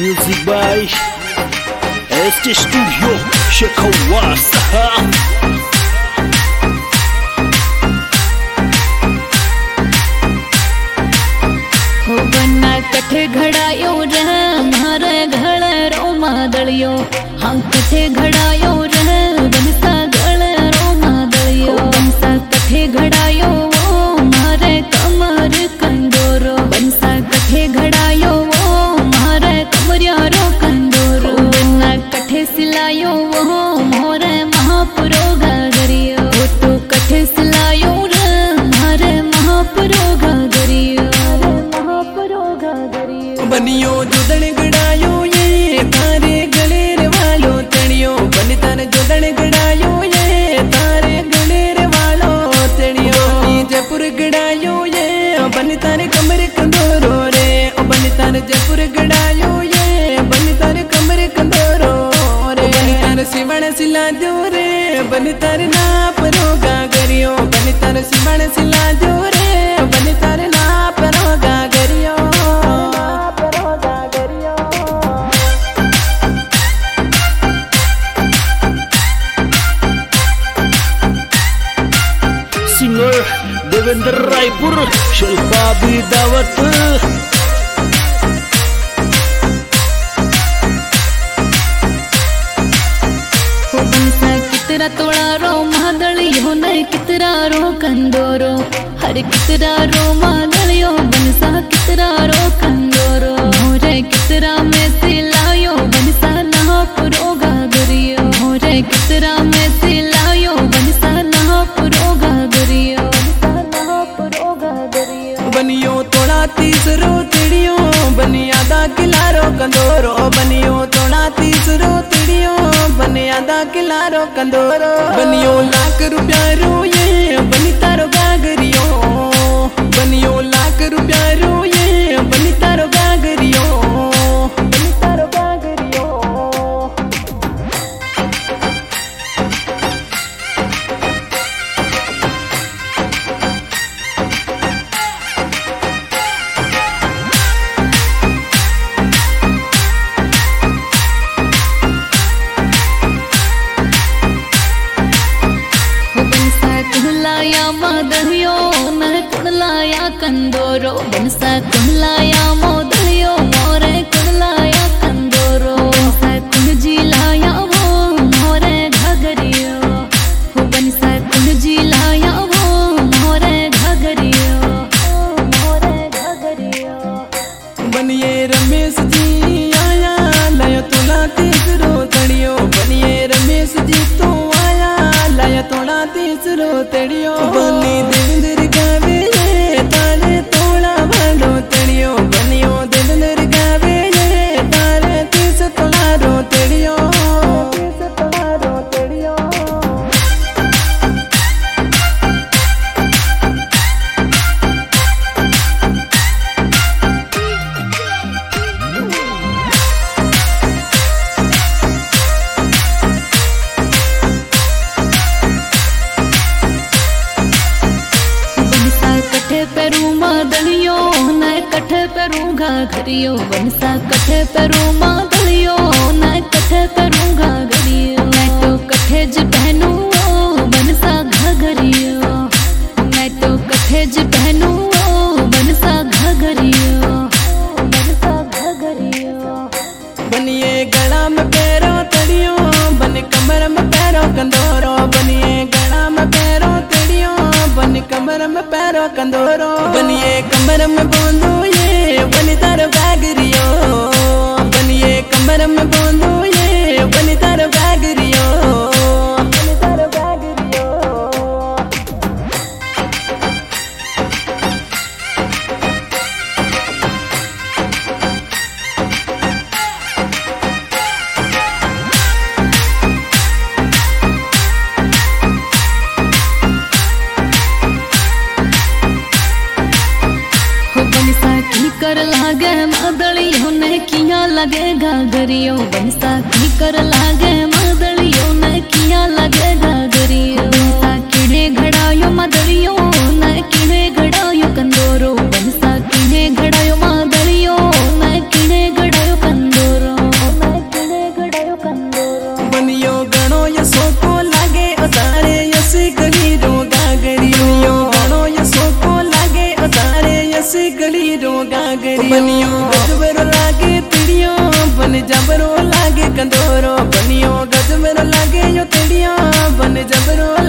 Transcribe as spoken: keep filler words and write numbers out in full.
Music by Este Studio Shekawasa. हो बन्ना कठे घड़ायो रह मारे घड़ रो मादलियो हाँ कठे घड़ायो रह बनसा गड़ रो मादलियो बनसा कठे घड़ायो वो मारे कमर कंदोरो बनसा कठे घड़ायो वो मारे कमरियारो कंदोरो बन्ना कठे सिलायो वो मोरे महापुरो गागरियो वो तो कठे सिलायो रे मारे महापुरो गागरियो बनियो जुदन गड़ायो ये तारे गलेर वालो तड़ियो बनी तन जुदन गड़ायो ये तारे गलेर वालो तड़ियो जयपुर गड़ायो ये बनी तन कमर कंदोरो रे बनी तन जयपुर गड़ायो ये बनी तन कमर कंदोरो रे बनी तन सिवण सिला दो रे बनी तन नाप रोगा गरियो बनी तन सिवण सिला दो रे बनी तन नाप रोगा गरियो Singer Devendra Raipur Shilpa Bidawat. हो बनसा कितरा तोड़ा रो मादलियो ने कितरा रो कंदोरो हर कितरा रो मादलियो बनसा कितरा रो कंदोरो मोरे कितरा में सिलायो बनसा ना पुरो गागरियो मोरे कितरा में सिलायो बनसा ना पुरो गागरियो बनसा ना पुरो गागरियो बनियो तोड़ा तीसरो तिड़ियो बनिया दा किलारो कंदोरो बनियो तोड़ा तीसरो तिड़ियो बनिया दा किलारो कंदोरो बनियो लाख रुपया रो ये बनी तारो गागरियो बनियो लाख रुपया रो ये बनी तारो गागरियो बनी तारो गागरियो कुहलाया मादलियो न कुड़लाया कंदोरो बनसा कुहलाया मोदलियो मोरे कुड़लाया कंदोरो बनसा कुंजी लाया वो मोरे घगरियो हो बनसा कुंजी लाया वो मोरे घगरियो मोरे घगरियो बनिए रमेश जी आया लयो तोला तीसरो तड़ियो बनिए रमेश जी तो आया लयो तोला तीसरो तड़ियो बनी देवेंद्र गावे ये तारे तोला वालो तड़ियो बनियो देवेंद्र गावे ये तारे तीस तोला रो तड़ियो तीस तोला रो तड़ियो कठे पेरू मादलियो न कठे पेरू घाघरियो बनसा कठे पेरू मादलियो न कठे पेरू घाघरियो मैं तो कठे ज पहनू बनसा घाघरियो मैं तो कठे ज पहनू बनसा घाघरियो बनसा घाघरियो बनिए गला में पैरों तड़ियो बन कमर में पैरों कंदोरो बनिए गला में पैरों तड़ियो बन कमर में पैरों कंदोरो बनिए कमर में बोंदो ये बनी तारो गागरियो बनिए कमर में बोंदो ये बनी तारो गागरियो बनी तारो गागरियो कर लागे मादलियो ने किया लगे घाघरियो बनसा की कर लागे मादलियो ने किया लगे घाघरियो बनसा किड़े घड़ायो मादलियो ने किड़े घड़ायो कंदोरो बनसा किड़े घड़ायो मादलियो ने किड़े घड़ायो कंदोरो बनियो गजबरो लागे तिड़ियो बन जबरो लागे कंदोरो बनियो गजबरो लागे यो तिड़ियो बन जबरो